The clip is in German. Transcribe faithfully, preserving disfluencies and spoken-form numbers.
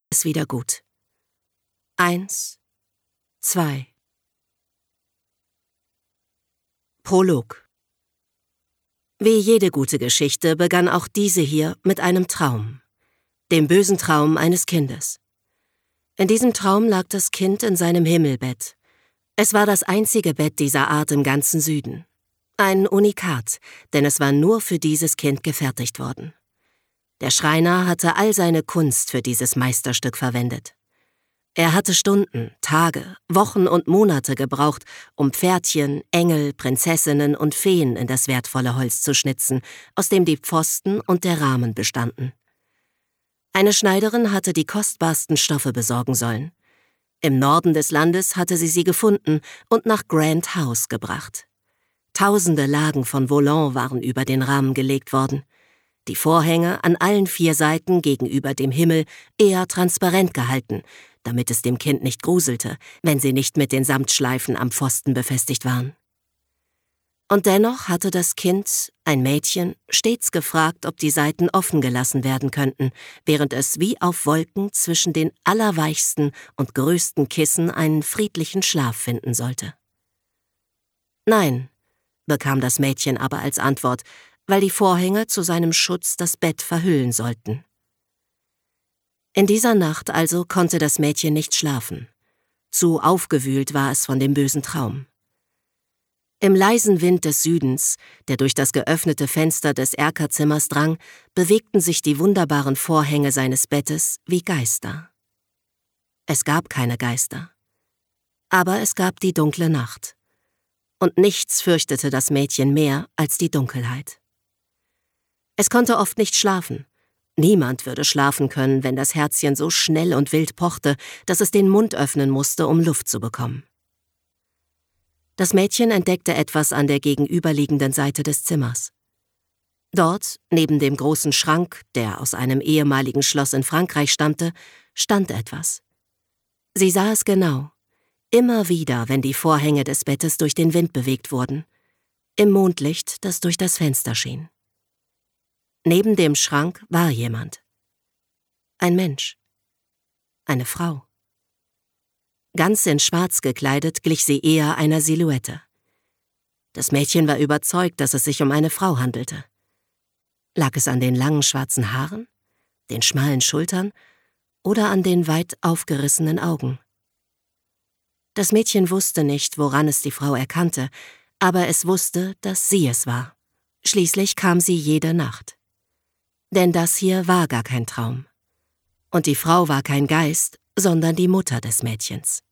es wieder gut. Eins, zwei. Prolog. Wie jede gute Geschichte begann auch diese hier mit einem Traum. Dem bösen Traum eines Kindes. In diesem Traum lag das Kind in seinem Himmelbett. Es war das einzige Bett dieser Art im ganzen Süden. Ein Unikat, denn es war nur für dieses Kind gefertigt worden. Der Schreiner hatte all seine Kunst für dieses Meisterstück verwendet. Er hatte Stunden, Tage, Wochen und Monate gebraucht, um Pferdchen, Engel, Prinzessinnen und Feen in das wertvolle Holz zu schnitzen, aus dem die Pfosten und der Rahmen bestanden. Eine Schneiderin hatte die kostbarsten Stoffe besorgen sollen. Im Norden des Landes hatte sie sie gefunden und nach Grand House gebracht. Tausende Lagen von Volant waren über den Rahmen gelegt worden. Die Vorhänge an allen vier Seiten gegenüber dem Himmel eher transparent gehalten, damit es dem Kind nicht gruselte, wenn sie nicht mit den Samtschleifen am Pfosten befestigt waren. Und dennoch hatte das Kind, ein Mädchen, stets gefragt, ob die Seiten offen gelassen werden könnten, während es wie auf Wolken zwischen den allerweichsten und größten Kissen einen friedlichen Schlaf finden sollte. Nein, bekam das Mädchen aber als Antwort, weil die Vorhänge zu seinem Schutz das Bett verhüllen sollten. In dieser Nacht also konnte das Mädchen nicht schlafen. Zu aufgewühlt war es von dem bösen Traum. Im leisen Wind des Südens, der durch das geöffnete Fenster des Erkerzimmers drang, bewegten sich die wunderbaren Vorhänge seines Bettes wie Geister. Es gab keine Geister. Aber es gab die dunkle Nacht. Und nichts fürchtete das Mädchen mehr als die Dunkelheit. Es konnte oft nicht schlafen. Niemand würde schlafen können, wenn das Herzchen so schnell und wild pochte, dass es den Mund öffnen musste, um Luft zu bekommen. Das Mädchen entdeckte etwas an der gegenüberliegenden Seite des Zimmers. Dort, neben dem großen Schrank, der aus einem ehemaligen Schloss in Frankreich stammte, stand etwas. Sie sah es genau, immer wieder, wenn die Vorhänge des Bettes durch den Wind bewegt wurden, im Mondlicht, das durch das Fenster schien. Neben dem Schrank war jemand. Ein Mensch. Eine Frau. Ganz in Schwarz gekleidet glich sie eher einer Silhouette. Das Mädchen war überzeugt, dass es sich um eine Frau handelte. Lag es an den langen schwarzen Haaren, den schmalen Schultern oder an den weit aufgerissenen Augen? Das Mädchen wusste nicht, woran es die Frau erkannte, aber es wusste, dass sie es war. Schließlich kam sie jede Nacht. Denn das hier war gar kein Traum. Und die Frau war kein Geist, sondern die Mutter des Mädchens.